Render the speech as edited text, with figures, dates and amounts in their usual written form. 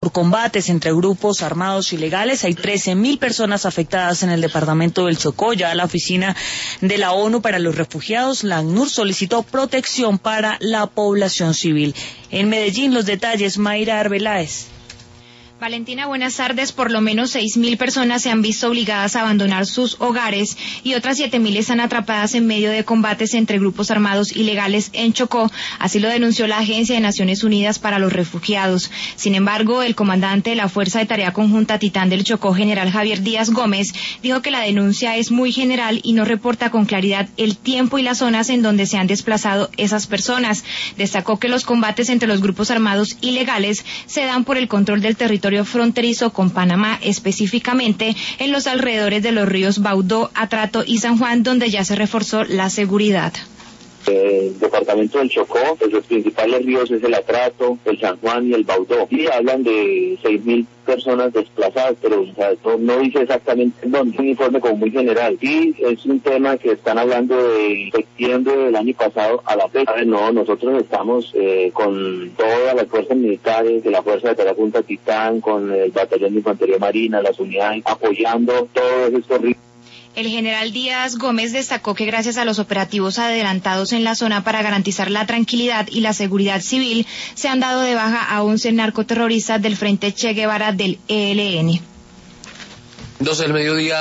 Por combates entre grupos armados ilegales, hay 13.000 personas afectadas en el departamento del Chocó. Ya la oficina de la ONU para los refugiados, la ACNUR, solicitó protección para la población civil. En Medellín, los detalles, Mayra Arbeláez. Valentina, buenas tardes. Por lo menos 6.000 personas se han visto obligadas a abandonar sus hogares y otras 7.000 están atrapadas en medio de combates entre grupos armados ilegales en Chocó. Así lo denunció la Agencia de Naciones Unidas para los Refugiados. Sin embargo, el comandante de la Fuerza de Tarea Conjunta Titán del Chocó, general Javier Díaz Gómez, dijo que la denuncia es muy general y no reporta con claridad el tiempo y las zonas en donde se han desplazado esas personas. Destacó que los combates entre los grupos armados ilegales se dan por el control del territorio fronterizo con Panamá, específicamente en los alrededores de los ríos Baudó, Atrato y San Juan, donde ya se reforzó la seguridad. El departamento del Chocó, pues los principales ríos es el Atrato, el San Juan y el Baudó. Y hablan de 6.000 personas desplazadas, pero o sea, no dice exactamente dónde, es un informe como muy general. Y es un tema que están hablando de septiembre del año pasado a la fecha. No, nosotros estamos con todas las fuerzas militares de la Fuerza de Tarea Conjunta Titán, con el Batallón de Infantería Marina, las unidades, apoyando todos estos ríos. El general Díaz Gómez destacó que gracias a los operativos adelantados en la zona para garantizar la tranquilidad y la seguridad civil, se han dado de baja a 11 narcoterroristas del Frente Che Guevara del ELN. 12 del mediodía.